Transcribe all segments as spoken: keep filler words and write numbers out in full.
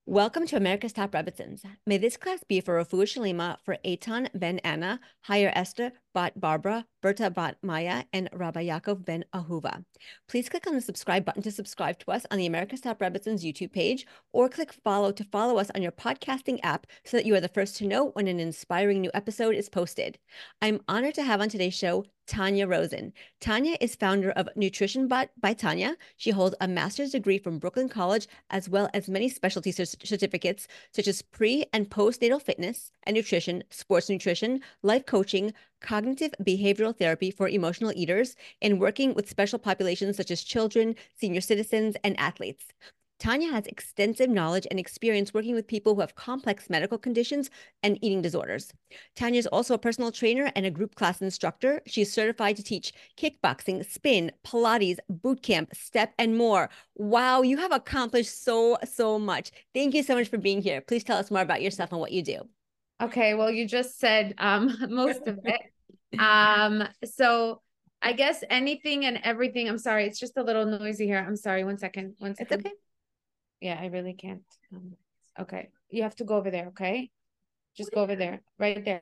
Welcome to America's Top Rebbitzins. May this class be for Rafu Shalima for Eitan ben Anna, Higher Esther bat Barbara, Berta bat Maya, and Rabbi Yaakov ben Ahuva. Please click on the subscribe button to subscribe to us on the America's Top Rebbitzins YouTube page, or click follow to follow us on your podcasting app so that you are the first to know when an inspiring new episode is posted. I'm honored to have on today's show Tanya Rosen. Tanya is founder of Nutrition by, by Tanya. She holds a master's degree from Brooklyn College, as well as many specialty certificates, such as pre and postnatal fitness and nutrition, sports nutrition, life coaching, cognitive behavioral therapy for emotional eaters, and working with special populations such as children, senior citizens, and athletes. Tanya has extensive knowledge and experience working with people who have complex medical conditions and eating disorders. Tanya is also a personal trainer and a group class instructor. She is certified to teach kickboxing, spin, Pilates, boot camp, step, and more. Wow, you have accomplished so, so much. Thank you so much for being here. Please tell us more about yourself and what you do. Okay, well, you just said um, most of it. Um, so I guess anything and everything. I'm sorry, it's just a little noisy here. I'm sorry. One second. One second. It's okay. Yeah, I really can't. Um, okay, you have to go over there. Okay, just go over there, right there.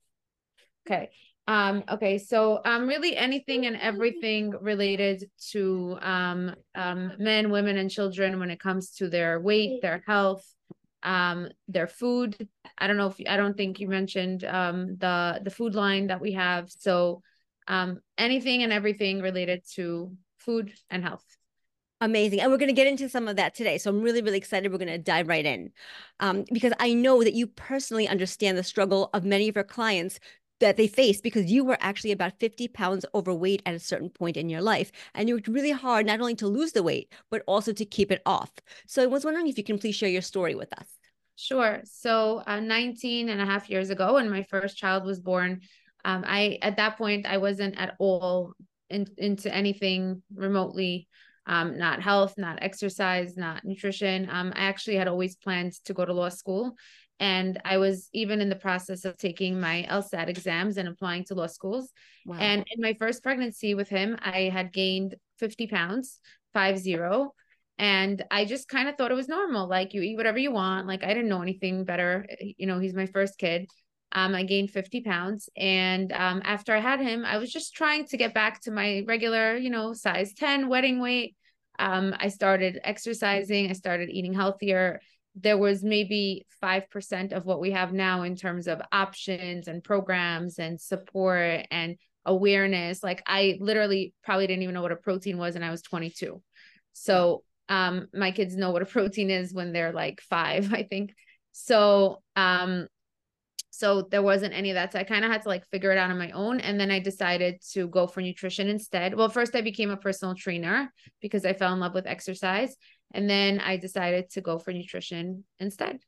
Okay. Um, okay, so um, really anything and everything related to um, um, men, women, and children when it comes to their weight, their health, um, their food. I don't know if I don't think you mentioned um, the the food line that we have. So um, anything and everything related to food and health. Amazing. And we're going to get into some of that today. So I'm really, really excited. We're going to dive right in um, because I know that you personally understand the struggle of many of your clients that they face because you were actually about fifty pounds overweight at a certain point in your life. And you worked really hard, not only to lose the weight, but also to keep it off. So I was wondering if you can please share your story with us. Sure. So uh, nineteen and a half years ago, when my first child was born, um, I, at that point, I wasn't at all in, into anything remotely Um, not health, not exercise, not nutrition. Um, I actually had always planned to go to law school. And I was even in the process of taking my LSAT exams and applying to law schools. Wow. And in my first pregnancy with him, I had gained fifty pounds, five zero. And I just kind of thought it was normal. Like you eat whatever you want. Like I didn't know anything better. You know, he's my first kid. Um, I gained fifty pounds. And um, after I had him, I was just trying to get back to my regular, you know, size ten wedding weight. Um, I started exercising. I started eating healthier. There was maybe five percent of what we have now in terms of options and programs and support and awareness. Like I literally probably didn't even know what a protein was and I was twenty-two. So um, my kids know what a protein is when they're like five, I think. So um, so there wasn't any of that. So I kind of had to like figure it out on my own. And then I decided to go for nutrition instead. Well, first I became a personal trainer because I fell in love with exercise. And then I decided to go for nutrition instead.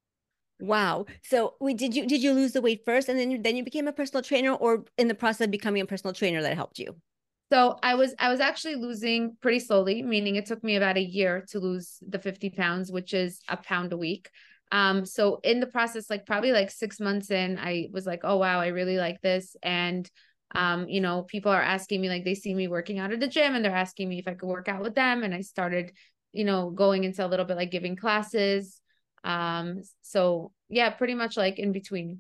Wow. So wait, did you did you lose the weight first and then you, then you became a personal trainer, or in the process of becoming a personal trainer that helped you? So I was I was actually losing pretty slowly, meaning it took me about a year to lose the fifty pounds, which is a pound a week. Um, so in the process, like probably like six months in, I was like, oh wow, I really like this. And um, you know, people are asking me, like they see me working out at the gym and they're asking me if I could work out with them. And I started, you know, going into a little bit like giving classes. Um, so yeah, pretty much like in between.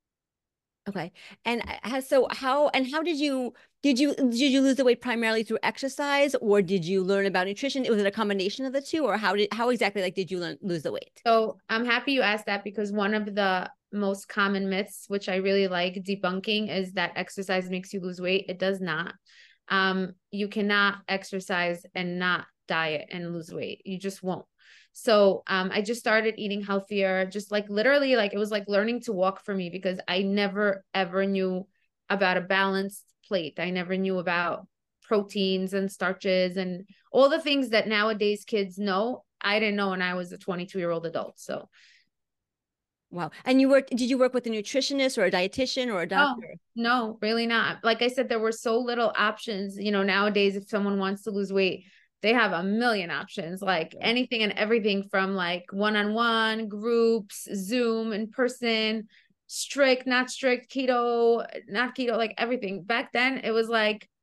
Okay. And has so how and how did you did you did you lose the weight primarily through exercise, or did you learn about nutrition? Was it a combination of the two, or how did how exactly like did you learn, lose the weight? So I'm happy you asked that because one of the most common myths, which I really like debunking, is that exercise makes you lose weight. It does not. Um, you cannot exercise and not diet and lose weight. You just won't. So um, I just started eating healthier, just like literally, like it was like learning to walk for me because I never ever knew about a balanced plate. I never knew about proteins and starches and all the things that nowadays kids know. I didn't know when I was a twenty-two year old adult. So, Wow. And you worked, did you work with a nutritionist or a dietitian or a oh, doctor? no, really not. Like I said, there were so little options. You know, nowadays, if someone wants to lose weight, they have a million options, like anything and everything from like one on one, groups, Zoom, in person, strict, not strict, keto, not keto, like everything. Back then, it was like,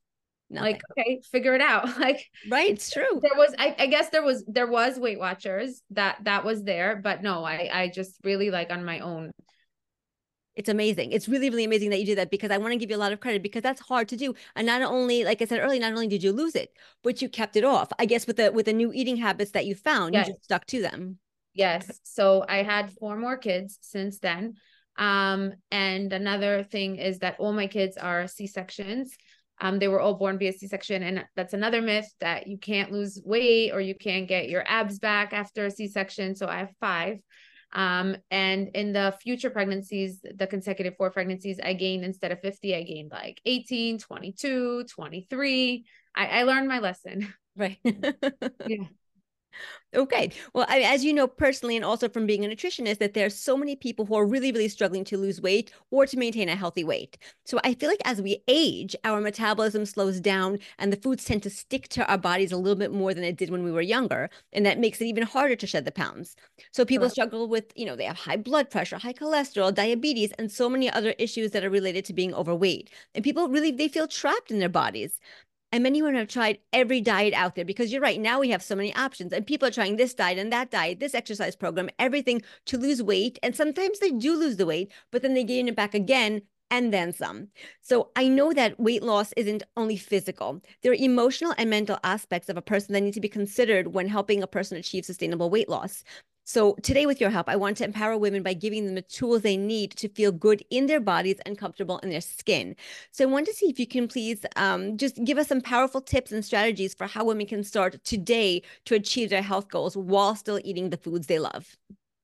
Nothing. Like, okay, figure it out. Like, Right. It's true. there was, I, I guess there was, there was Weight Watchers that, that was there, but no, I, I just really like on my own. It's amazing. It's really, really amazing that you do that because I want to give you a lot of credit because that's hard to do. And not only, like I said earlier, not only did you lose it, but you kept it off. I guess with the with the new eating habits that you found, you Yes. just stuck to them. Yes. So I had four more kids since then. Um, and another thing is that all my kids are C-sections. Um, they were all born via C-section. And that's another myth that you can't lose weight or you can't get your abs back after a C-section. So I have five. Um, and in the future pregnancies, the consecutive four pregnancies, I gained instead of fifty, I gained like eighteen, twenty-two, twenty-three. I, I learned my lesson. Right. Yeah. Okay. Well, I, as you know personally, and also from being a nutritionist, that there's so many people who are really, really struggling to lose weight or to maintain a healthy weight. So I feel like as we age, our metabolism slows down and the foods tend to stick to our bodies a little bit more than it did when we were younger. And that makes it even harder to shed the pounds. So people Correct. struggle with, you know, they have high blood pressure, high cholesterol, diabetes, and so many other issues that are related to being overweight. And people really, they feel trapped in their bodies. And many women have tried every diet out there because you're right. Now we have so many options, and people are trying this diet and that diet, this exercise program, everything to lose weight. And sometimes they do lose the weight, but then they gain it back again and then some. So I know that weight loss isn't only physical. There are emotional and mental aspects of a person that need to be considered when helping a person achieve sustainable weight loss. So today, with your help, I want to empower women by giving them the tools they need to feel good in their bodies and comfortable in their skin. So I want to see if you can please um, just give us some powerful tips and strategies for how women can start today to achieve their health goals while still eating the foods they love.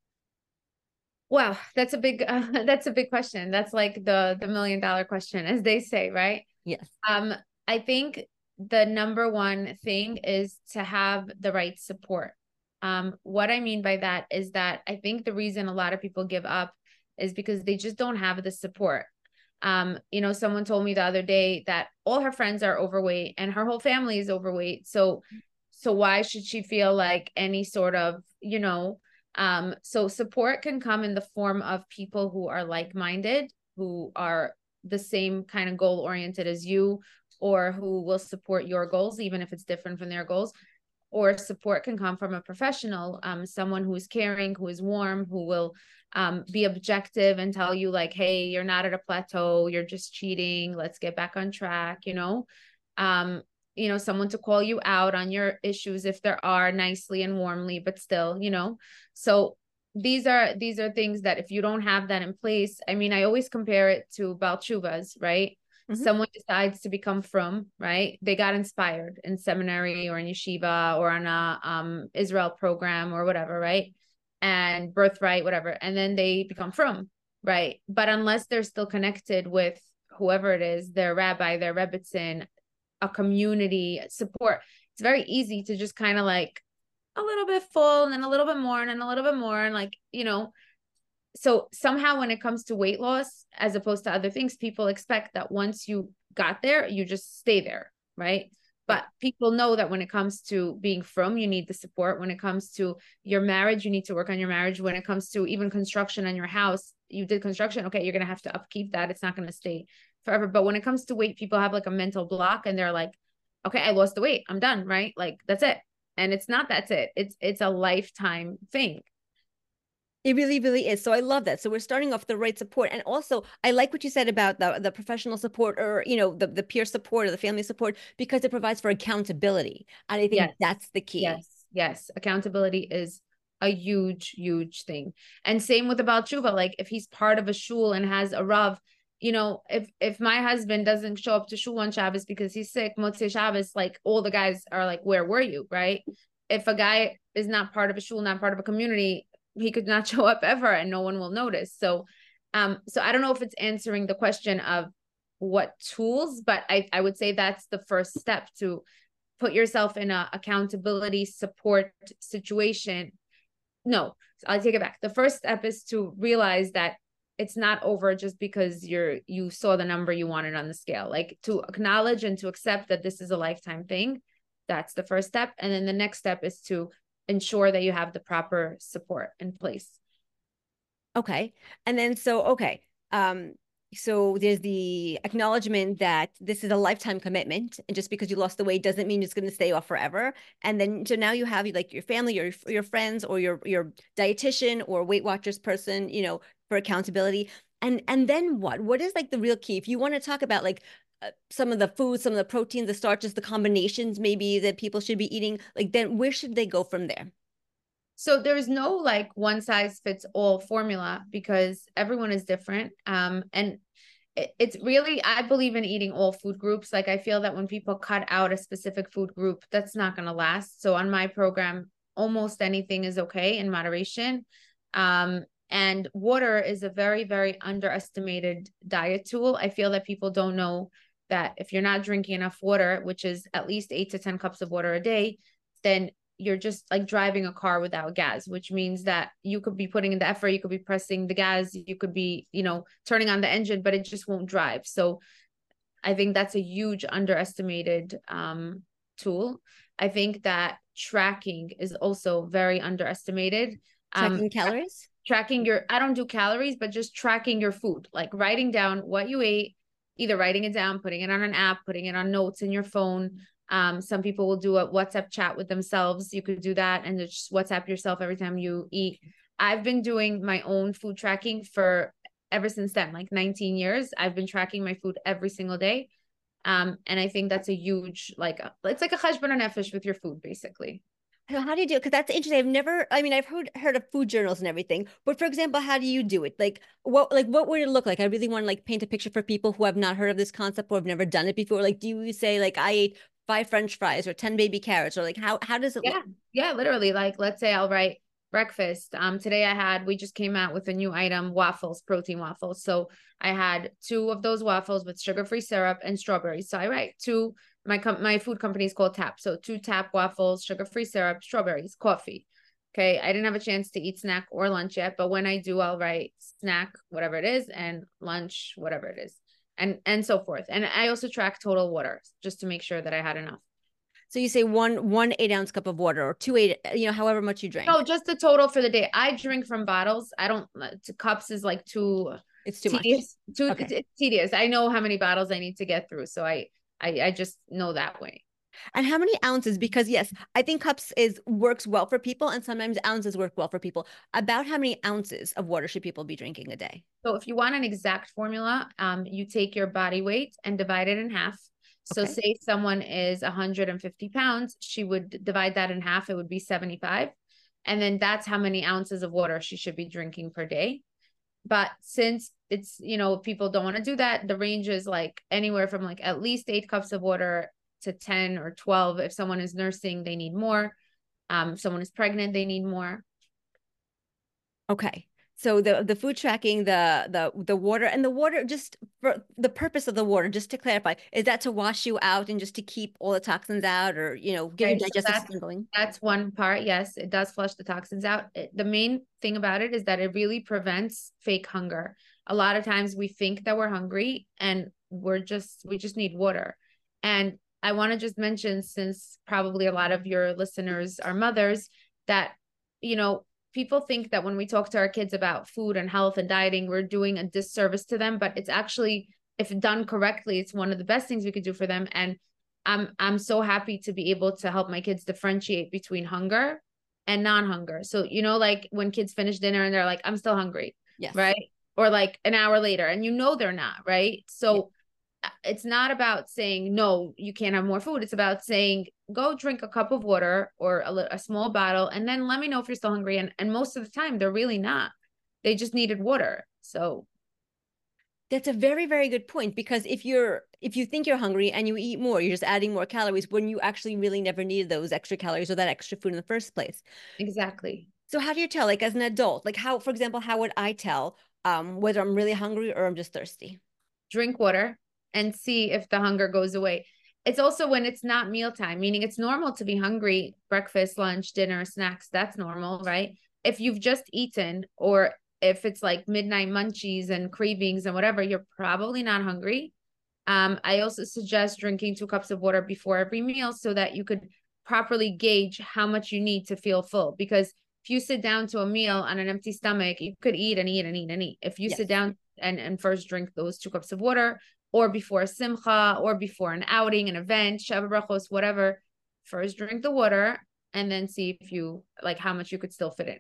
Wow, that's a big uh, that's a big question. That's like the the million dollar question, as they say, right? Yes. Um, I think the number one thing is to have the right support. Um, what I mean by that is that I think the reason a lot of people give up is because they just don't have the support. Um, you know, someone told me the other day that all her friends are overweight and her whole family is overweight. So, so why should she feel like any sort of, you know, um, so support can come in the form of people who are like-minded, who are the same kind of goal oriented as you, or who will support your goals, even if it's different from their goals. Or support can come from a professional, um, someone who is caring, who is warm, who will um, be objective and tell you like, hey, you're not at a plateau, you're just cheating, let's get back on track, you know, um, you know, someone to call you out on your issues if there are, nicely and warmly, but still, you know. So these are these are things that if you don't have that in place, I mean, I always compare it to Baal Teshuvas, right? Mm-hmm. Someone decides to become frum, right? They got inspired in seminary or in yeshiva or on a um, Israel program or whatever, right? And birthright, whatever. And then they become frum, right? But unless they're still connected with whoever it is, their rabbi, their rebbitzin, a community support, it's very easy to just kind of like a little bit full and then a little bit more and then a little bit more. And like, you know, so somehow when it comes to weight loss, as opposed to other things, people expect that once you got there, you just stay there, right? But people know that when it comes to being frum, you need the support. When it comes to your marriage, you need to work on your marriage. When it comes to even construction on your house, you did construction, okay, you're going to have to upkeep that. It's not going to stay forever. But when it comes to weight, people have like a mental block and they're like, okay, I lost the weight, I'm done, right? Like that's it. And it's not, that's it. It's, it's a lifetime thing. It really, really is. So I love that. So we're starting off the right support. And also I like what you said about the, the professional support or, you know, the, the peer support or the family support, because it provides for accountability. And I think Yes. that's the key. Yes. Yes. Accountability is a huge, huge thing. And same with about Tshuva. Like if he's part of a shul and has a Rav, you know, if if my husband doesn't show up to shul on Shabbos because he's sick, Motzei Shabbos, like all the guys are like, where were you? Right? If a guy is not part of a shul, not part of a community, he could not show up ever and no one will notice. So, um, so I don't know if it's answering the question of what tools, but I, I would say that's the first step, to put yourself in a accountability support situation. No, I'll take it back. The first step is to realize that it's not over just because you're you saw the number you wanted on the scale. Like to acknowledge and to accept that this is a lifetime thing. That's the first step. And then the next step is to ensure that you have the proper support in place. Okay. And then, so, okay. Um, So there's the acknowledgement that this is a lifetime commitment, and just because you lost the weight doesn't mean it's going to stay off forever. And then so now you have like your family or your friends or your your dietitian or Weight Watchers person, you know, for accountability. And and then what? What is like the real key? If you want to talk about like uh, some of the foods, some of the proteins, the starches, the combinations maybe that people should be eating, like then where should they go from there? So there's no like one size fits all formula because everyone is different. Um, and it, it's really, I believe in eating all food groups. Like I feel that when people cut out a specific food group, that's not going to last. So on my program, almost anything is okay in moderation. Um, and water is a very, very underestimated diet tool. I feel that people don't know that if you're not drinking enough water, which is at least eight to ten cups of water a day, then you're just like driving a car without gas, which means that you could be putting in the effort, you could be pressing the gas, you could be, you know, turning on the engine, but it just won't drive. So I think that's a huge underestimated um, tool. I think that tracking is also very underestimated. Um, Tracking calories? tracking your, I don't do calories, but just tracking your food, like writing down what you ate, either writing it down, putting it on an app, putting it on notes in your phone. Um, some people will do a WhatsApp chat with themselves. You could do that and just WhatsApp yourself every time you eat. I've been doing my own food tracking for ever since then, like nineteen years. I've been tracking my food every single day. Um, and I think that's a huge, like, it's like a cheshbon nefesh with your food, basically. So how do you do it? Because that's interesting. I've never, I mean, I've heard heard of food journals and everything, but for example, how do you do it? Like what like what would it look like? I really want to like paint a picture for people who have not heard of this concept or have never done it before. Like, do you say like I ate five French fries or ten baby carrots or like how how does it look? Yeah, yeah, literally. Like, let's say I'll write breakfast. Um, today I had, we just came out with a new item, waffles, protein waffles. So I had two of those waffles with sugar-free syrup and strawberries. So I write two, my com my food company is called Tap. So two Tap waffles, sugar-free syrup, strawberries, coffee. Okay. I didn't have a chance to eat snack or lunch yet, but when I do, I'll write snack, whatever it is, and lunch, whatever it is, and and so forth. And I also track total water just to make sure that I had enough. So you say one one eight ounce cup of water or two eight, you know, however much you No, drank. just the total for the day. I drink from bottles. I don't, to cups is like too It's too much. tedious. Too Okay. it's, it's tedious. I know how many bottles I need to get through. So I, I, I just know that way. And how many ounces? Because yes, I think cups is works well for people, and sometimes ounces work well for people. About how many ounces of water should people be drinking a day? So if you want an exact formula, um, you take your body weight and divide it in half. So Okay. say someone is one hundred fifty pounds, she would divide that in half. It would be seventy-five. And then that's how many ounces of water she should be drinking per day. But since it's, you know, people don't want to do that, the range is like anywhere from like at least eight cups of water to ten or twelve. If someone is nursing, they need more. Um, if someone is pregnant, they need more. Okay. So the the food tracking, the the the water and the water, just for the purpose of the water, just to clarify, is that to wash you out and just to keep all the toxins out, or you know, get your Okay, so digestive that's system going? that's one part. Yes, it does flush the toxins out. It, the main thing about it is that it really prevents fake hunger. A lot of times we think that we're hungry and we're just we just need water. And I want to just mention, since probably a lot of your listeners are mothers, that you know, people think that when we talk to our kids about food and health and dieting, we're doing a disservice to them, but it's actually, if done correctly, it's one of the best things we could do for them. And I'm I'm so happy to be able to help my kids differentiate between hunger and non-hunger. So, you know, like when kids finish dinner and they're like, I'm still hungry, Yes. right? Or like an hour later, and you know they're not, right? Yeah. So it's not about saying, no, you can't have more food. It's about saying, go drink a cup of water or a, a small bottle, and then let me know if you're still hungry. And, and most of the time, they're really not. They just needed water. So That's a very, very good point, because if you're if you think you're hungry and you eat more, you're just adding more calories when you actually really never needed those extra calories or that extra food in the first place. exactly. So how do you tell, like as an adult, like how, for example, how would I tell um whether I'm really hungry or I'm just thirsty? Drink water and see if the hunger goes away. It's also when it's not mealtime, meaning it's normal to be hungry, breakfast, lunch, dinner, snacks. That's normal, right? If you've just eaten, or if it's like midnight munchies and cravings and whatever, you're probably not hungry. Um, I also suggest drinking two cups of water before every meal so that you could properly gauge how much you need to feel full. Because if you sit down to a meal on an empty stomach, you could eat and eat and eat and eat. If you sit Yes. down and, and first drink those two cups of water, or before a simcha, or before an outing, an event, Sheva Brachos, whatever. First drink the water and then see if you like how much you could still fit in.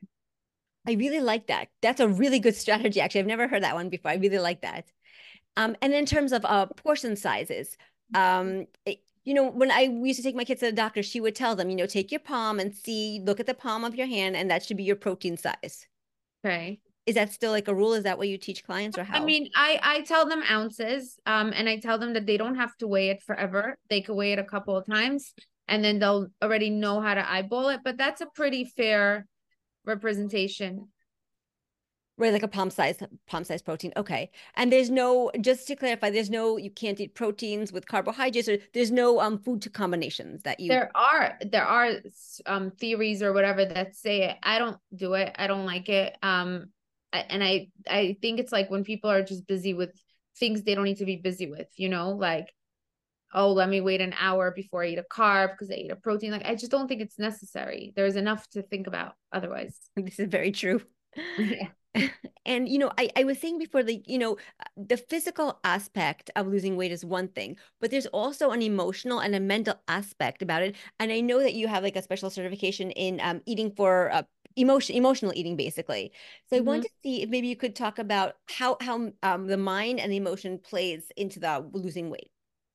I really like that. That's a really good strategy. Actually, I've never heard that one before. I really like that. Um, and in terms of uh, portion sizes, um, it, you know, when I used to take my kids to the doctor, she would tell them, you know, take your palm and see, look at the palm of your hand, and that should be your protein size. Okay. Is that still like a rule? Is that what you teach clients, or how? I mean, I I tell them ounces, um, and I tell them that they don't have to weigh it forever. They could weigh it a couple of times, and then they'll already know how to eyeball it. But that's a pretty fair representation. Right, like a palm size, palm size protein. Okay. And there's no, just to clarify, there's no, you can't eat proteins with carbohydrates, or there's no um food to combinations that you. There are there are um theories or whatever that say it. I don't do it. I don't like it. Um, and I I think it's like when people are just busy with things they don't need to be busy with, you know, like, oh, let me wait an hour before I eat a carb because I eat a protein. Like, I just don't think it's necessary. There's enough to think about otherwise. This is very true. Yeah. And, you know, I, I was saying before, like, you know, the physical aspect of losing weight is one thing, but there's also an emotional and a mental aspect about it. And I know that you have like a special certification in um, eating for uh, emotion, emotional eating, basically. So I Mm-hmm. want to see if maybe you could talk about how, how um, the mind and the emotion plays into the losing weight.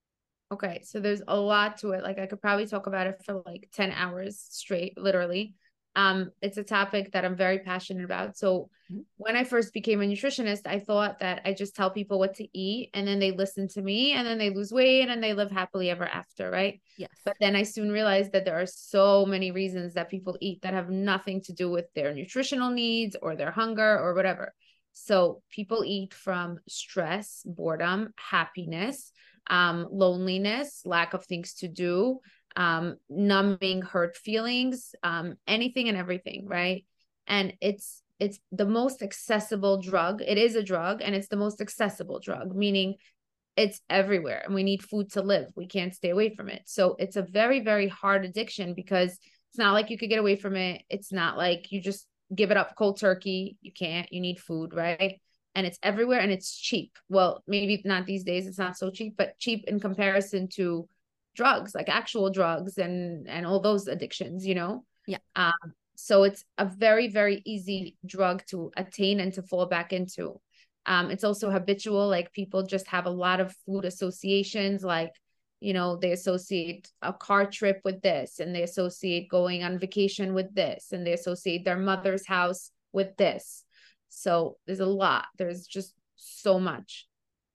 Okay, so there's a lot to it. Like I could probably talk about it for like ten hours straight, literally. Um, it's a topic that I'm very passionate about. So Mhm. when I first became a nutritionist, I thought that I just tell people what to eat and then they listen to me and then they lose weight and they live happily ever after, right? Yes. But then I soon realized that there are so many reasons that people eat that have nothing to do with their nutritional needs or their hunger or whatever. So people eat from stress, boredom, happiness, um, loneliness, lack of things to do, um, numbing hurt feelings, um, anything and everything, right? And it's it's the most accessible drug. It is a drug, and it's the most accessible drug, meaning it's everywhere, and we need food to live. We can't stay away from it. So it's a very, very hard addiction because it's not like you could get away from it. It's not like you just give it up cold turkey. You can't. You need food, right? And it's everywhere, and it's cheap. Well, maybe not these days. It's not so cheap, but cheap in comparison to drugs, like actual drugs and and all those addictions, you know? Yeah. Um, so it's a very, very easy drug to attain and to fall back into. Um, it's also habitual, like people just have a lot of food associations, like, you know, they associate a car trip with this, and they associate going on vacation with this, and they associate their mother's house with this. So there's a lot. There's just so much.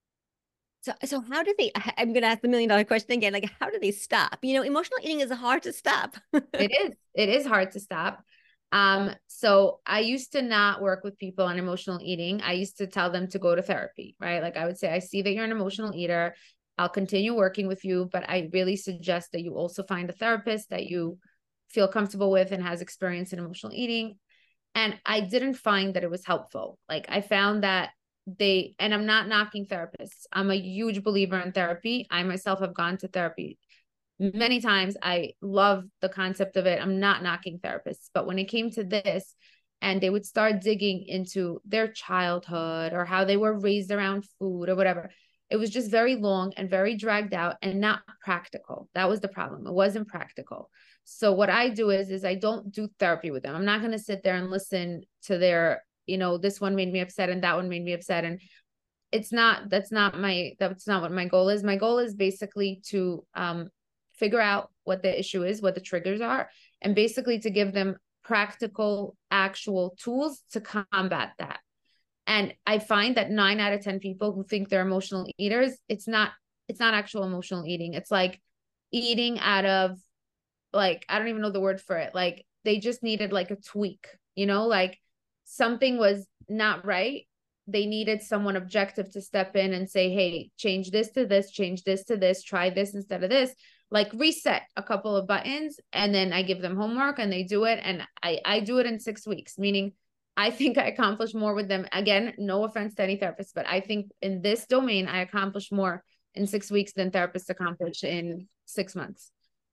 So, so how do they, I- I'm going to ask the million dollar question again, like, how do they stop? You know, emotional eating is hard to stop. It is. It is hard to stop. Um, so I used to not work with people on emotional eating. I used to tell them to go to therapy, right? Like I would say, I see that you're an emotional eater. I'll continue working with you, but I really suggest that you also find a therapist that you feel comfortable with and has experience in emotional eating. And I didn't find that it was helpful. Like I found that they, and I'm not knocking therapists. I'm a huge believer in therapy. I myself have gone to therapy many times. I love the concept of it. I'm not knocking therapists, but when it came to this, and they would start digging into their childhood or how they were raised around food or whatever, it was just very long and very dragged out and not practical. That was the problem. It wasn't practical. So what I do is, is I don't do therapy with them. I'm not going to sit there and listen to their, you know, this one made me upset and that one made me upset. And it's not, that's not my, that's not what my goal is. My goal is basically to, um, figure out what the issue is, what the triggers are, and basically to give them practical, actual tools to combat that. And I find that nine out of ten people who think they're emotional eaters, it's not, it's not actual emotional eating. It's like eating out of, like, I don't even know the word for it. Like they just needed like a tweak, you know, like something was not right. They needed someone objective to step in and say, hey, change this to this, change this to this, try this instead of this, like reset a couple of buttons. And then I give them homework and they do it. And I, I do it in six weeks, meaning I think I accomplish more with them. Again, no offense to any therapist, but I think in this domain, I accomplish more in six weeks than therapists accomplish in six months.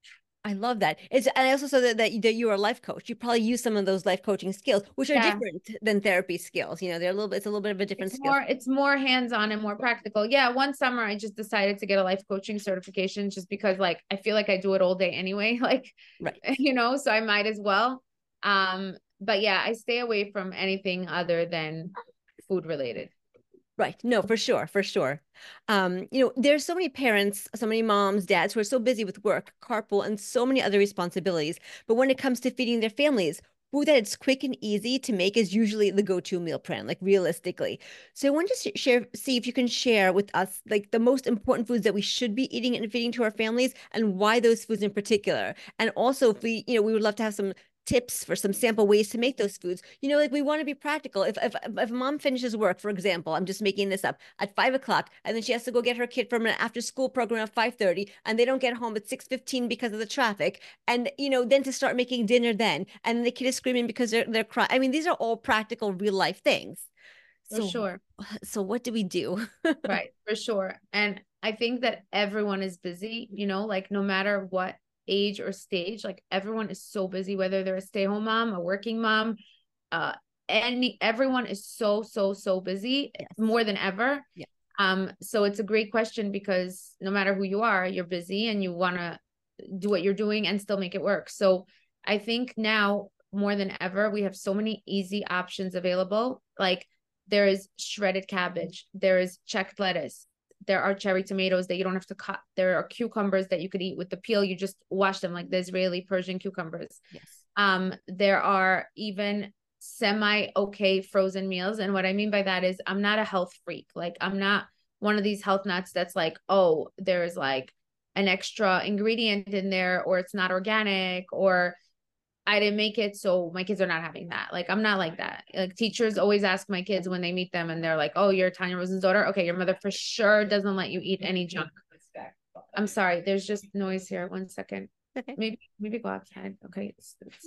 I love that. It's, and I also saw that, that, you- that you are a life coach. You probably use some of those life coaching skills, which are Yeah. different than therapy skills. You know, they're a little bit, it's a little bit of a different It's skill. more, it's more hands-on and more practical. Yeah, one summer I just decided to get a life coaching certification just because like I feel like I do it all day anyway, like Right. you know, so I might as well. Um, but yeah, I stay away from anything other than food related. Right. No, for sure, for sure. Um, you know, there's so many parents, so many moms, dads who are so busy with work, carpool, and so many other responsibilities. But when it comes to feeding their families, food that it's quick and easy to make is usually the go-to meal plan, like realistically. So I want to sh- share, see if you can share with us like the most important foods that we should be eating and feeding to our families and why those foods in particular. And also if we, you know, we would love to have some tips for some sample ways to make those foods. You know, like we want to be practical. If if if mom finishes work, for example, I'm just making this up at five o'clock, and then she has to go get her kid from an after school program at five thirty, and they don't get home at six fifteen because of the traffic, and you know, then to start making dinner then, and the kid is screaming because they're they're crying. I mean, these are all practical, real life things. For So sure. so what do we do? Right, for sure. And I think that everyone is busy, you know, like no matter what age or stage, like everyone is so busy, whether they're a stay-home mom, a working mom, uh, any everyone is so, so, so busy Yes. more than ever. Yeah. Um, so it's a great question because no matter who you are, you're busy and you want to do what you're doing and still make it work. So I think now more than ever, we have so many easy options available. Like there is shredded cabbage, there is checked lettuce, there are cherry tomatoes that you don't have to cut, there are cucumbers that you could eat with the peel, you just wash them like the Israeli Persian cucumbers. Yes. Um, there are even semi okay frozen meals. And what I mean by that is I'm not a health freak. Like I'm not one of these health nuts that's like, oh, there's like an extra ingredient in there, or it's not organic, or I didn't make it, so my kids are not having that. Like, I'm not like that. Like, teachers always ask my kids when they meet them and they're like, oh, you're Tanya Rosen's daughter? Okay, your mother for sure doesn't let you eat any junk. I'm sorry, there's just noise here. One second. Okay. Maybe, maybe go outside. Okay. It's, it's,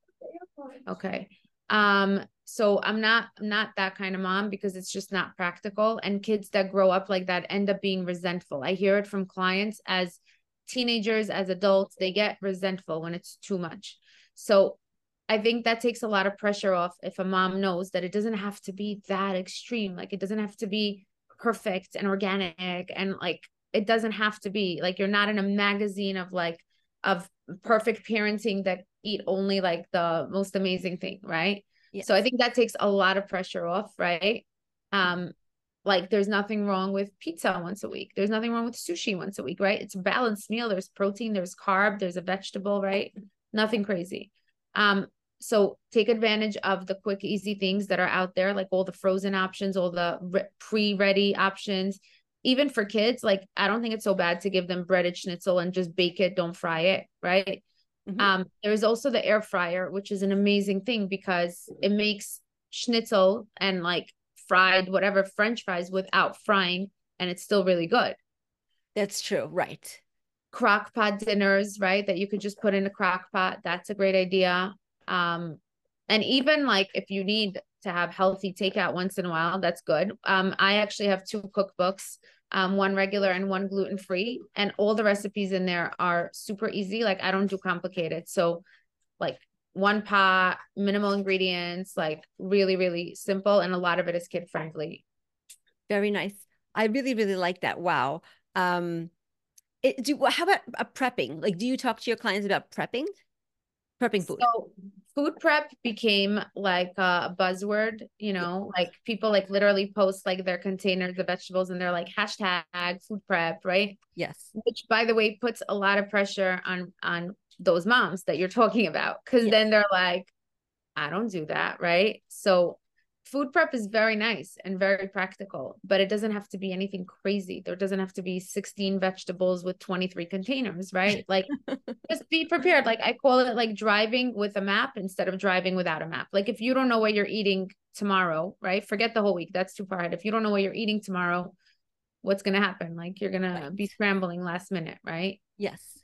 okay. Um, so I'm not, I'm not that kind of mom because it's just not practical. And kids that grow up like that end up being resentful. I hear it from clients as teenagers, as adults, they get resentful when it's too much. So I think that takes a lot of pressure off if a mom knows that it doesn't have to be that extreme. Like it doesn't have to be perfect and organic and like it doesn't have to be like you're not in a magazine of like of perfect parenting that eat only like the most amazing thing, right? Yes. So I think that takes a lot of pressure off, right? Um, like there's nothing wrong with pizza once a week. There's nothing wrong with sushi once a week, right? It's a balanced meal. There's protein, there's carb, there's a vegetable, right? Nothing crazy. Um, so take advantage of the quick, easy things that are out there, like all the frozen options, all the re- pre-ready options. Even for kids, like I don't think it's so bad to give them breaded schnitzel and just bake it, don't fry it, right? Mhm. Um, there's also the air fryer, which is an amazing thing because it makes schnitzel and like fried whatever French fries without frying, and it's still really good. That's true. Right. Crock pot dinners, right? That you could just put in a crock pot. That's a great idea. Um, and even like if you need to have healthy takeout once in a while, that's good. Um, I actually have two cookbooks, um, one regular and one gluten free, and all the recipes in there are super easy. Like I don't do complicated. So like one pot, minimal ingredients, like really, really simple. And a lot of it is kid friendly. Very nice. I really, really like that. Wow. Um, it, do, how about uh, prepping? Like, do you talk to your clients about prepping? Prepping food. So food prep became like a buzzword, you Yeah. know, like people like literally post like their containers of vegetables and they're like hashtag food prep, right? Yes. Which by the way puts a lot of pressure on on those moms that you're talking about because Yes. then they're like, I don't do that, right? So food prep is very nice and very practical, but it doesn't have to be anything crazy. There doesn't have to be sixteen vegetables with twenty-three containers, right? Like just be prepared. Like I call it like driving with a map instead of driving without a map. Like if you don't know what you're eating tomorrow, right? Forget the whole week. That's too far ahead. If you don't know what you're eating tomorrow, what's going to happen? Like you're going to Right. be scrambling last minute, right? Yes.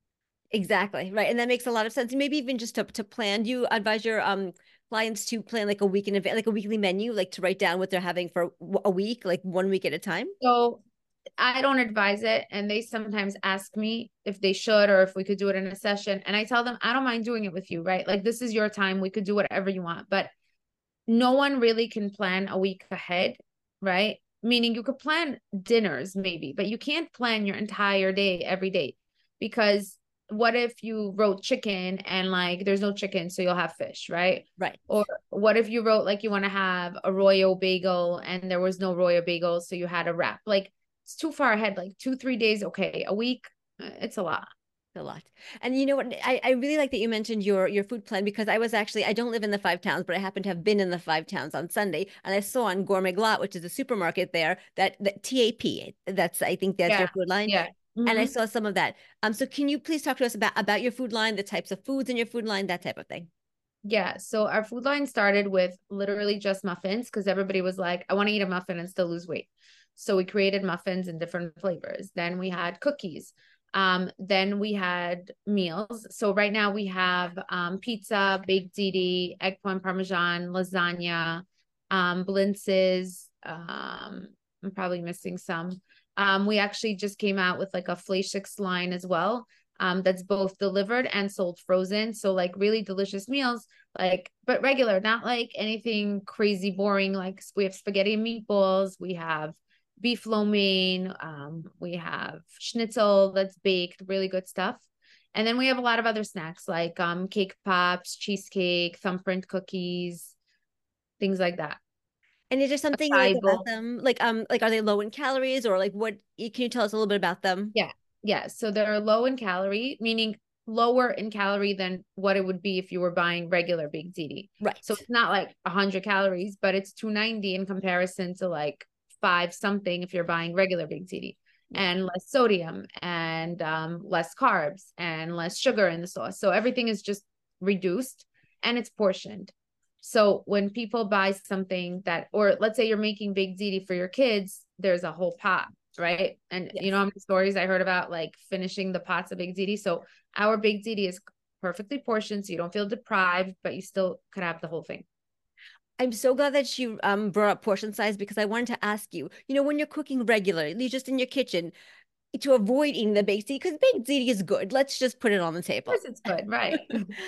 Exactly. Right. And that makes a lot of sense. Maybe even just to, to plan, do you advise your um clients to plan like a week in advance, like a weekly menu, like to write down what they're having for w- a week, like one week at a time? So I don't advise it. And they sometimes ask me if they should or if we could do it in a session. And I tell them, I don't mind doing it with you, right? Like, this is your time. We could do whatever you want. But no one really can plan a week ahead, right? Meaning you could plan dinners maybe, but you can't plan your entire day every day, because what if you wrote chicken and like there's no chicken, so you'll have fish, right? Right. Or what if you wrote like you want to have a royal bagel and there was no royal bagel, so you had a wrap? Like, it's too far ahead, like two, three days. Okay. A week, uh, it's a lot. A lot. And you know what? I, I really like that you mentioned your your food plan, because I was actually, I don't live in the five towns, but I happen to have been in the five towns on Sunday, and I saw on Gourmet Glatt, which is a supermarket there, that that T A P, that's, I think that's your Yeah. food line. Yeah. And I Mhm. saw some of that. Um, so can you please talk to us about about your food line, the types of foods in your food line, that type of thing? Yeah. So our food line started with literally just muffins, because everybody was like, I want to eat a muffin and still lose weight. So we created muffins in different flavors. Then we had cookies. Um, then we had meals. So right now we have um, pizza, baked ziti, eggplant parmesan, lasagna, um, blintzes. Um, I'm probably missing some. Um, we actually just came out with like a fleischiks line as well. Um, that's both delivered and sold frozen. So like really delicious meals, like, but regular, not like anything crazy boring. Like, we have spaghetti and meatballs, we have beef lo mein, um, we have schnitzel that's baked, really good stuff. And then we have a lot of other snacks like um cake pops, cheesecake, thumbprint cookies, things like that. And is there something like Acai about bowl. them, like um, like are they low in calories, or like what? Can you tell us a little bit about them? Yeah. Yeah. So they're low in calorie, meaning lower in calorie than what it would be if you were buying regular baked ziti. So Right. it's not like one hundred calories, but it's two ninety in comparison to like five something if you're buying regular baked ziti, Yeah. and less sodium and um, less carbs and less sugar in the sauce. So everything is just reduced and it's portioned. So when people buy something that, or let's say you're making baked ziti for your kids, there's a whole pot, right? And Yes. you know how many stories I heard about like finishing the pots of baked ziti. So our baked ziti is perfectly portioned, so you don't feel deprived, but you still could have the whole thing. I'm so glad that you um brought up portion size, because I wanted to ask you, you know, when you're cooking regularly, just in your kitchen, to avoid eating the baked ziti, because baked ziti is good. Let's just put it on the Of course table. it's good, right?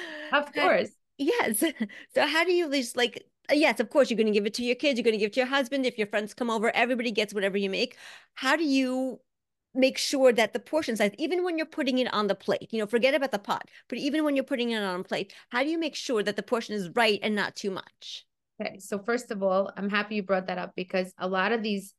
Of Uh, course. yes. So how do you just like, uh, yes, of course, you're going to give it to your kids, you're going to give it to your husband. If your friends come over, everybody gets whatever you make. How do you make sure that the portion size, even when you're putting it on the plate, you know, forget about the pot, but even when you're putting it on a plate, how do you make sure that the portion is right and not too much? Okay, so first of all, I'm happy you brought that up, because a lot of these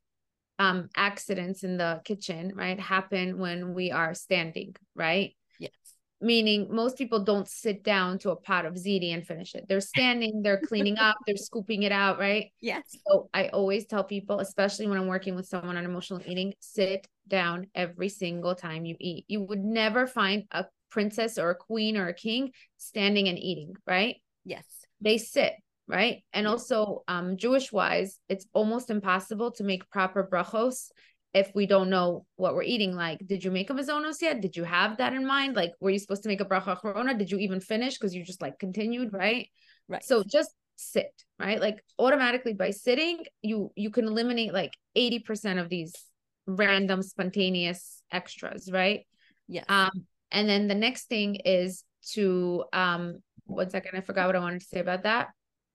um accidents in the kitchen, right, happen when we are standing, right? Yes. Meaning most people don't sit down to a pot of ziti and finish it. They're standing, they're cleaning up, they're scooping it out, right? Yes. So I always tell people, especially when I'm working with someone on emotional eating, sit down every single time you eat. You would never find a princess or a queen or a king standing and eating, right? Yes. They sit, right? And Yes. also, um, Jewish wise, it's almost impossible to make proper brachos if we don't know what we're eating. Like, did you make a mazonos yet? Did you have that in mind? Like, were you supposed to make a bracha achrona? Did you even finish? Because you just like continued, right? Right. So just sit, right? Like, automatically by sitting, you you can eliminate like eighty percent of these random spontaneous extras, right? Yes. Um, and then the next thing is to um one second, I forgot what I wanted to say about that.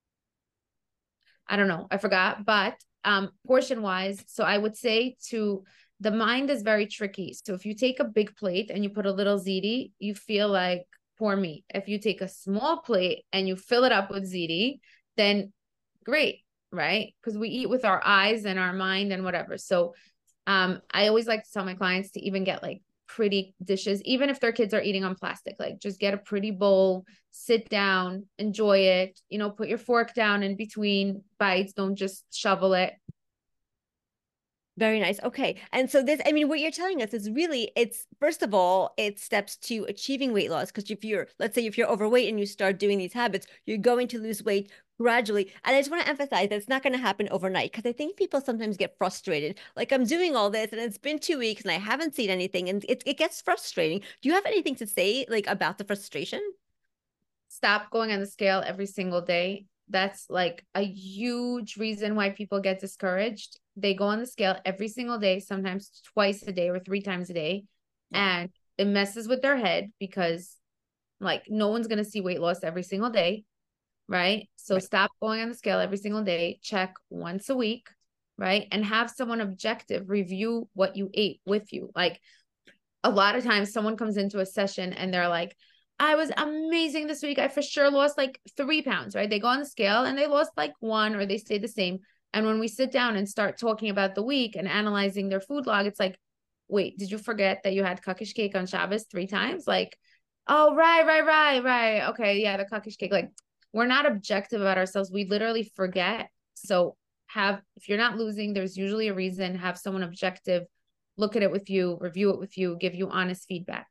I don't know, I forgot, but um portion wise, so I would say to the mind is very tricky. So if you take a big plate and you put a little ziti, you feel like poor me. If you take a small plate and you fill it up with ziti, then great, right? Because we eat with our eyes and our mind and whatever. So um, I always like to tell my clients to even get like pretty dishes, even if their kids are eating on plastic, like just get a pretty bowl, sit down, enjoy it, you know, put your fork down in between bites, don't just shovel it. Very nice. Okay. And so this, I mean, what you're telling us is really, it's first of all, it's steps to achieving weight loss. Because if you're, let's say, if you're overweight and you start doing these habits, you're going to lose weight gradually. And I just want to emphasize that it's not going to happen overnight, because I think people sometimes get frustrated. Like, I'm doing all this and it's been two weeks and I haven't seen anything, and it, it gets frustrating. Do you have anything to say like about the frustration? Stop going on the scale every single day That's like a huge reason why people get discouraged. They go on the scale every single day, sometimes twice a day or three times a day. Yeah. And it messes with their head because like no one's going to see weight loss every single day. Right. So Right. stop going on the scale every single day, check once a week. Right. And have someone objective review what you ate with you. Like a lot of times someone comes into a session and they're like, I was amazing this week. I for sure lost like three pounds, right? They go on the scale and they lost like one or they stay the same. And when we sit down and start talking about the week and analyzing their food log, it's like, wait, did you forget that you had kakish cake on Shabbos three times? Like, oh, right, right, right, right. Okay, yeah, the kakish cake. Like, we're not objective about ourselves. We literally forget. So have, if you're not losing, there's usually a reason. Have someone objective look at it with you, review it with you, give you honest feedback.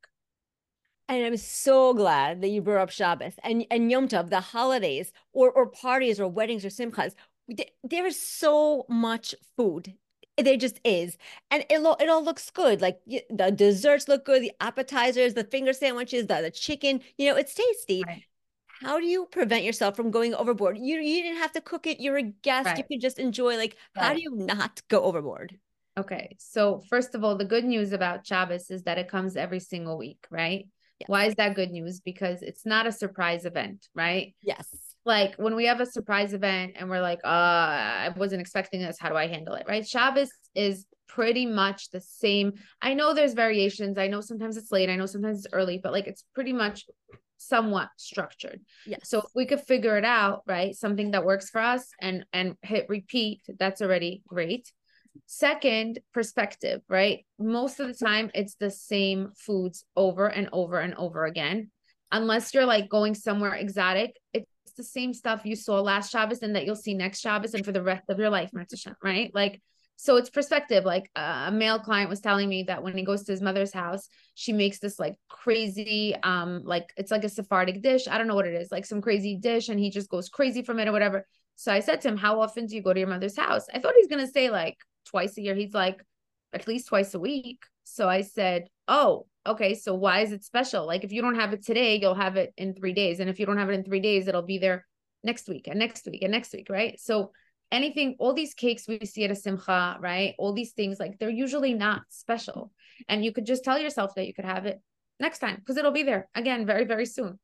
And I'm so glad that you brought up Shabbos and, and Yom Tov, the holidays or, or parties or weddings or simchas. There is so much food. There just is. And it, lo- it all looks good. Like the desserts look good, the appetizers, the finger sandwiches, the, the chicken, you know, it's tasty. Right. How do you prevent yourself from going overboard? You, you didn't have to cook it. You're a guest. You Right. can just enjoy. Like, how do Right. you not go overboard? Okay. So first of all, the good news about Shabbos is that it comes every single week, right? Why Yes. is that good news? Because it's not a surprise event, right? Yes. Like when we have a surprise event and we're like, uh, I wasn't expecting this. How do I handle it? Right. Shabbos is pretty much the same. I know there's variations. I know sometimes it's late. I know sometimes it's early, but like it's pretty much somewhat structured. So if Yes. we could figure it out, right? Something that works for us and and hit repeat, that's already great. Second, perspective, right? Most of the time it's the same foods over and over and over again. Unless you're like going somewhere exotic, it's the same stuff you saw last Shabbos and that you'll see next Shabbos and for the rest of your life, right? Like, so it's perspective. Like uh, a male client was telling me that when he goes to his mother's house, she makes this like crazy, um, like it's like a Sephardic dish. I don't know what it is, like some crazy dish, and he just goes crazy from it or whatever. So I said to him, how often do you go to your mother's house? I thought he's gonna say like twice a year. He's like, at least twice a week. So I said, oh, okay. So why is it special? Like if you don't have it today, you'll have it in three days. And if you don't have it in three days, it'll be there next week and next week and next week, right? So anything, all these cakes we see at a simcha, right? All these things, like they're usually not special. And you could just tell yourself that you could have it next time because it'll be there again very, very soon.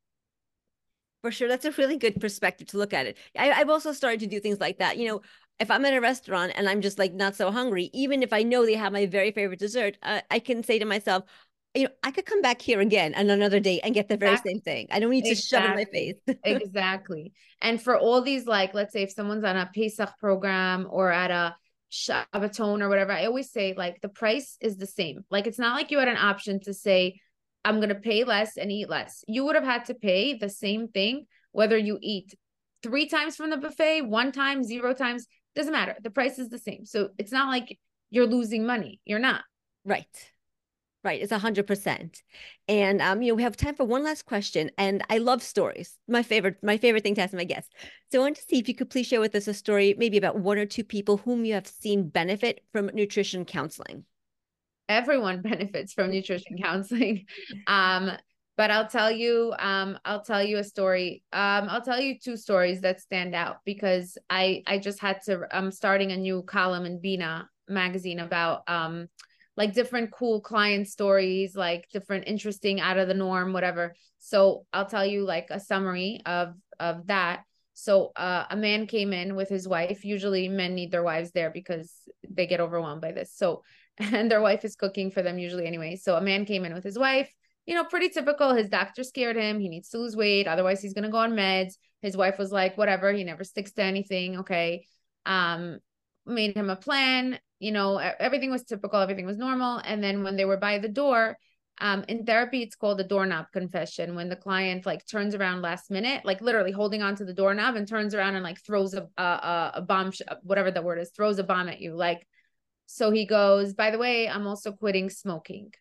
For sure. That's a really good perspective to look at it. I, I've also started to do things like that. You know, if I'm at a restaurant and I'm just like not so hungry, even if I know they have my very favorite dessert, uh, I can say to myself, you know, I could come back here again on another day and get the very Exactly. same thing. I don't need to shove it in my face. Exactly. Exactly. And for all these, like, let's say if someone's on a Pesach program or at a Shabbaton or whatever, I always say, like, the price is the same. Like, it's not like you had an option to say, I'm going to pay less and eat less. You would have had to pay the same thing, whether you eat three times from the buffet, one time, zero times, doesn't matter. The price is the same. So it's not like you're losing money. You're not. Right. Right. It's a hundred percent. And um, you know, we have time for one last question. And I love stories. My favorite, my favorite thing to ask my guests. So I wanted to see if you could please share with us a story, maybe about one or two people whom you have seen benefit from nutrition counseling. Everyone benefits from nutrition counseling. Um, but I'll tell you, um, I'll tell you a story. Um, I'll tell you two stories that stand out because I I just had to. I'm starting a new column in Bina magazine about um like different cool client stories, like different interesting out of the norm, whatever. So I'll tell you like a summary of of that. So uh, a man came in with his wife. Usually men need their wives there because they get overwhelmed by this. So and their wife is cooking for them usually anyway. So a man came in with his wife, you know, pretty typical. His doctor scared him. He needs to lose weight. Otherwise he's going to go on meds. His wife was like, whatever. He never sticks to anything. Okay. Um, made him a plan, you know, everything was typical. Everything was normal. And then when they were by the door, um, in therapy, it's called a doorknob confession. When the client like turns around last minute, like literally holding onto the doorknob and turns around and like throws a, a, a bomb, whatever the word is, throws a bomb at you. Like, so he goes, by the way, I'm also quitting smoking.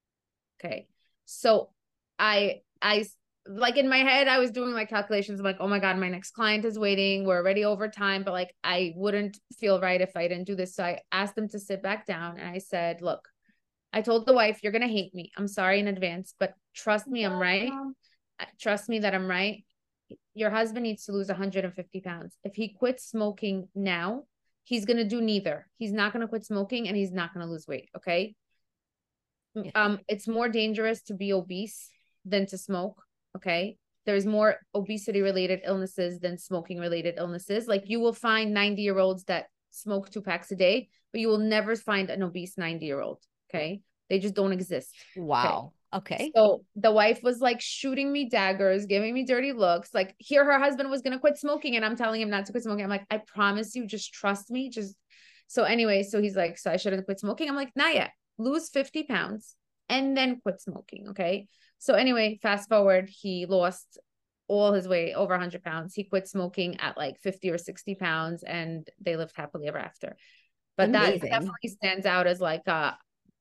Okay. So I, I, like in my head, I was doing like calculations. I'm like, oh my God, my next client is waiting. We're already over time, but like, I wouldn't feel right if I didn't do this. So I asked him to sit back down and I said, look, I told the wife, you're going to hate me. I'm sorry in advance, but trust me, I'm right. Trust me that I'm right. your husband needs to lose one hundred fifty pounds. If he quits smoking now, he's going to do neither. He's not going to quit smoking and he's not going to lose weight. Okay. Yeah. Um, it's more dangerous to be obese than to smoke. Okay. There's more obesity related illnesses than smoking related illnesses. Like you will find ninety year olds that smoke two packs a day, but you will never find an obese ninety year old. Okay. They just don't exist. Wow. Okay. Okay. So the wife was like shooting me daggers, giving me dirty looks. Like here, her husband was going to quit smoking and I'm telling him not to quit smoking. I'm like, I promise you, just trust me. Just so anyway, so he's like, so I shouldn't quit smoking. I'm like, not yet. Lose fifty pounds and then quit smoking. Okay. So anyway, fast forward, he lost all his weight, over one hundred pounds. He quit smoking at like fifty or sixty pounds and they lived happily ever after. But Amazing. that definitely stands out as like uh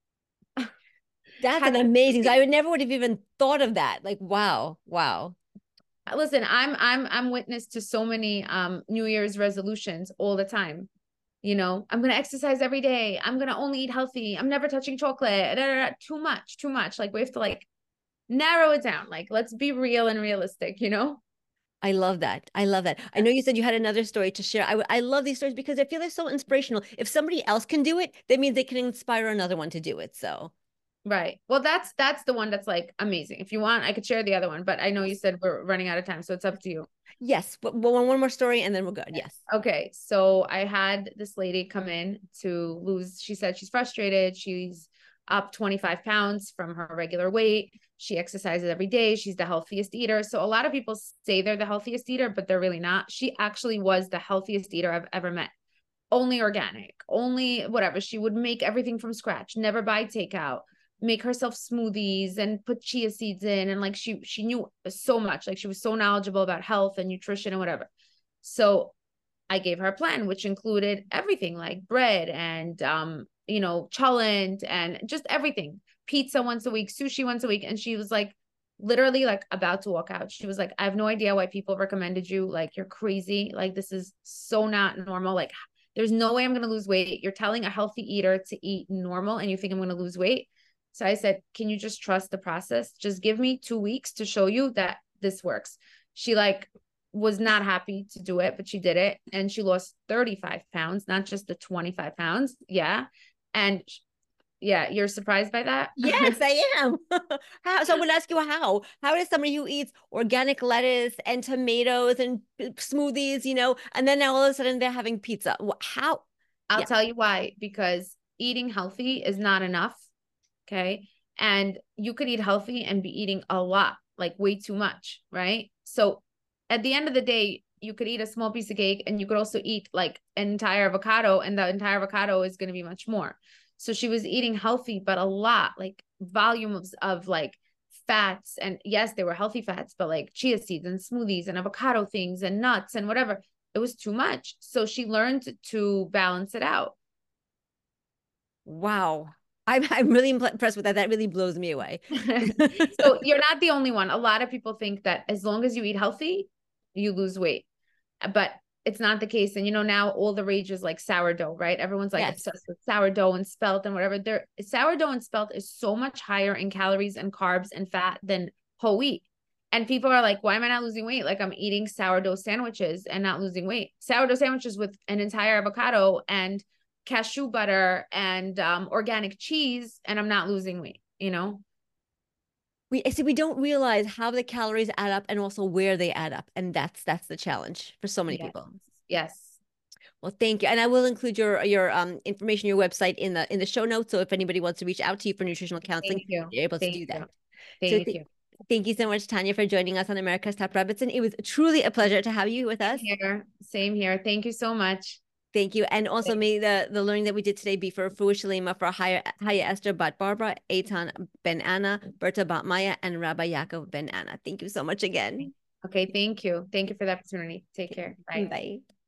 That's an amazing. So I would never would have even thought of that. Like, wow, wow. Listen, I'm I'm I'm witness to so many um New Year's resolutions all the time. You know, I'm gonna exercise every day. I'm gonna only eat healthy. I'm never touching chocolate. Da, da, da. Too much, too much. Like we have to like narrow it down. Like let's be real and realistic. You know. I love that. I love that. I know you said you had another story to share. I, I love these stories because I feel they're so inspirational. If somebody else can do it, that means they can inspire another one to do it. So. Right. Well, that's that's the one that's like amazing. If you want, I could share the other one, but I know you said we're running out of time, so it's up to you. Yes. But one, one more story and then we're good. Yes. Okay. So I had this lady come in to lose. She said she's frustrated. She's up twenty-five pounds from her regular weight. She exercises every day. She's the healthiest eater. So a lot of people say they're the healthiest eater, but they're really not. She actually was the healthiest eater I've ever met. Only organic, only whatever. She would make everything from scratch, never buy takeout, make herself smoothies and put chia seeds in. And like she, she knew so much, like she was so knowledgeable about health and nutrition and whatever. So I gave her a plan, which included everything like bread and, um, you know, cholent and just everything, pizza once a week, sushi once a week. And she was like, literally like about to walk out. She was like, I have no idea why people recommended you. Like, you're crazy. Like, this is so not normal. Like, there's no way I'm going to lose weight. You're telling a healthy eater to eat normal and you think I'm going to lose weight. So I said, can you just trust the process? Just give me two weeks to show you that this works. She like was not happy to do it, but she did it. And she lost thirty-five pounds, not just the twenty-five pounds. Yeah. And yeah, you're surprised by that? Yes, I am. How, so I'm going to ask you how. How does somebody who eats organic lettuce and tomatoes and smoothies, you know, and then now all of a sudden they're having pizza? How? I'll yeah. tell you why. Because eating healthy is not enough. Okay. And you could eat healthy and be eating a lot, like way too much. Right. So at the end of the day, you could eat a small piece of cake and you could also eat like an entire avocado, and the entire avocado is going to be much more. So she was eating healthy, but a lot, like volumes of like fats. And yes, they were healthy fats, but like chia seeds and smoothies and avocado things and nuts and whatever. It was too much. So she learned to balance it out. Wow. I'm, I'm really impressed with that. That really blows me away. So you're not the only one. A lot of people think that as long as you eat healthy, you lose weight. But it's not the case. And you know, now all the rage is like sourdough, right? Everyone's like yes. obsessed with sourdough and spelt and whatever. There, sourdough and spelt is so much higher in calories and carbs and fat than whole wheat. And people are like, why am I not losing weight? Like I'm eating sourdough sandwiches and not losing weight. Sourdough sandwiches with an entire avocado and cashew butter and um, organic cheese, and I'm not losing weight, you know? We see, we don't realize how the calories add up and also where they add up. And that's, that's the challenge for so many yes. people. Yes. Well, thank you. And I will include your, your um, information, your website in the, in the show notes. So if anybody wants to reach out to you for nutritional counseling, thank you. you're able thank to do you. that. Thank so you. Th thank you so much, Tanya, for joining us on America's Top Rabbits. And it was truly a pleasure to have you with Same us. Here. Same here. Thank you so much. Thank you. And also may the, the learning that we did today be for Refuah Shalema for Haya, Haya Esther Bat Barbara, Eitan Ben Anna, Berta Bat Maya, and Rabbi Yaakov Ben Anna. Thank you so much again. Okay, thank you. Thank you for the opportunity. Take care. Bye. Bye.